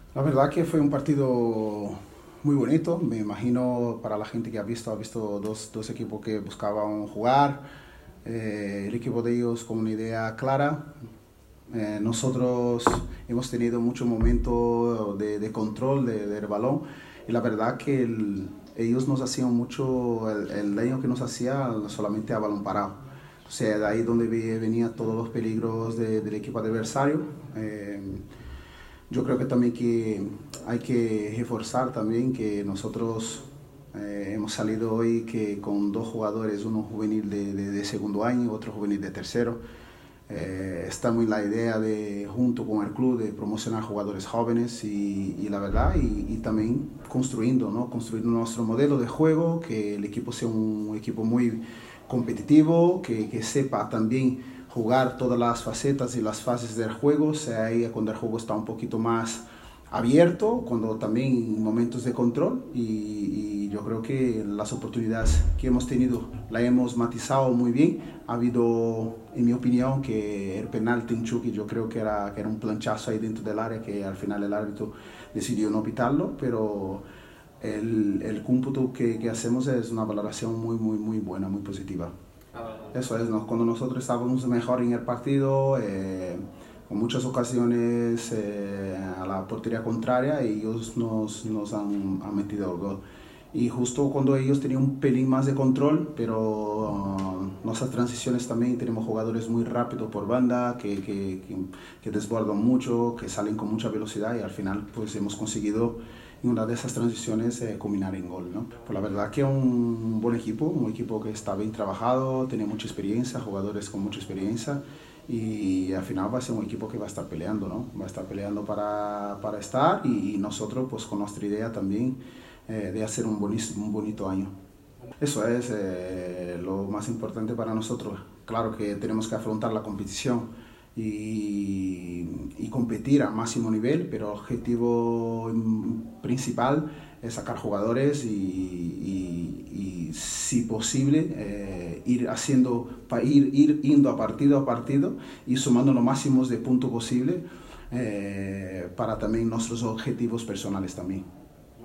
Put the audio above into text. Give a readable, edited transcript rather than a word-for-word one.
La verdad que fue un partido muy bonito, me imagino para la gente que ha visto dos equipos que buscaban jugar, el equipo de ellos con una idea clara. Nosotros hemos tenido mucho momento de control del balón y la verdad que ellos nos hacían mucho el daño que nos hacía solamente a balón parado. O sea, de ahí donde venía todos los peligros del equipo adversario. Yo creo que también que hay que reforzar también que nosotros hemos salido hoy que con dos jugadores, uno juvenil de segundo año, otro juvenil de tercero. Está muy la idea de, junto con el club, de promocionar jugadores jóvenes y la verdad, y también construyendo, ¿no? Construir nuestro modelo de juego, que el equipo sea un equipo muy competitivo, que sepa también jugar todas las facetas y las fases del juego, sea ahí cuando el juego está un poquito más abierto, cuando también momentos de control y yo creo que las oportunidades que hemos tenido la hemos matizado muy bien. Ha habido, en mi opinión, que el penalti en Chucky yo creo que era un planchazo ahí dentro del área que al final el árbitro decidió no pitarlo, pero el cómputo que hacemos es una valoración muy buena, muy positiva. Eso es, ¿no? Cuando nosotros estábamos mejor en el partido, con muchas ocasiones a la portería contraria, ellos nos han metido el gol. Y justo cuando ellos tenían un pelín más de control, pero nuestras transiciones también tenemos jugadores muy rápidos por banda, que desbordan mucho, que salen con mucha velocidad y al final pues hemos conseguido en una de esas transiciones combinar en gol, ¿no? Pues la verdad que es un buen equipo, un equipo que está bien trabajado, tiene mucha experiencia, jugadores con mucha experiencia y al final va a ser un equipo que va a estar peleando, ¿no? Va a estar peleando para estar y nosotros pues con nuestra idea también de hacer un bonito año. Eso es lo más importante para nosotros. Claro que tenemos que afrontar la competición y competir a máximo nivel, pero el objetivo principal es sacar jugadores y si posible, ir yendo a partido y sumando los máximos de puntos posible para también nuestros objetivos personales también.